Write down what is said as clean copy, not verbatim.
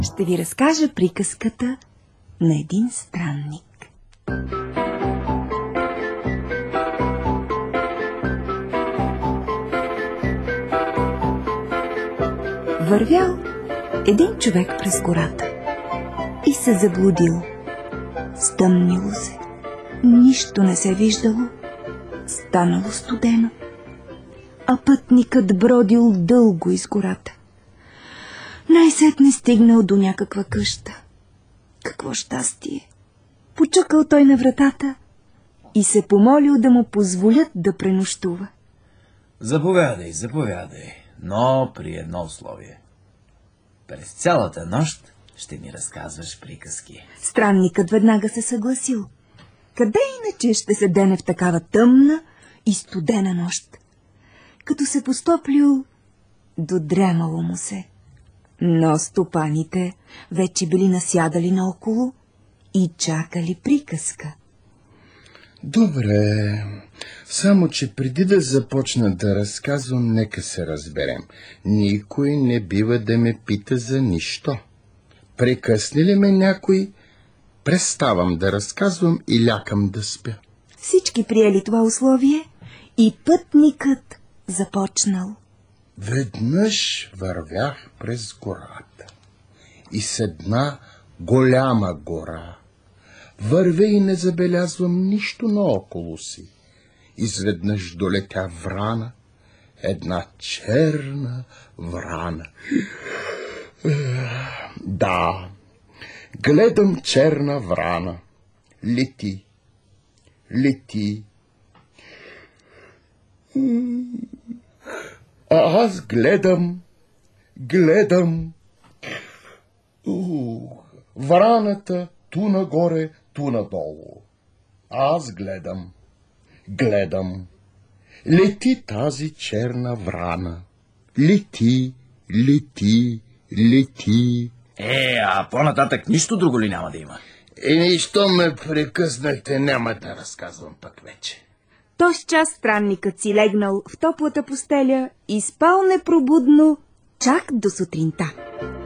Ще ви разкажа приказката на един странник. Вървял един човек през гората и се заблудил. Стъмнило се, нищо не се виждало, станало студено, а пътникът бродил дълго из гората. Най-сетне стигнал до някаква къща. Какво щастие! Почукал той на вратата и се помолил да му позволят да пренощува. Заповядай, заповядай, но при едно условие. През цялата нощ ще ми разказваш приказки. Странникът веднага се съгласил. Къде иначе ще се дене в такава тъмна и студена нощ? Като се постоплил, додремало му се. Но стопаните вече били насядали наоколо и чакали приказка. Добре, само че преди да започна да разказвам, нека се разберем. Никой не бива да ме пита за нищо. Прекъсне ли ме някой, преставам да разказвам и лякам да спя. Всички приели това условие и пътникът започнал. Веднъж вървях през гората и с една голяма гора. Вървя и не забелязвам нищо наоколо си. Изведнъж долетя врана, една черна врана. Да, гледам черна врана. Лети, лети. А аз гледам. Враната ту нагоре, ту надолу. Аз гледам. Лети тази черна врана. Лети. А по-нататък нищо друго ли няма да има? Нищо ме прекъснахте, няма да разказвам пък вече. Тоз час странникът си легнал в топлата постеля и спал непробудно чак до сутринта.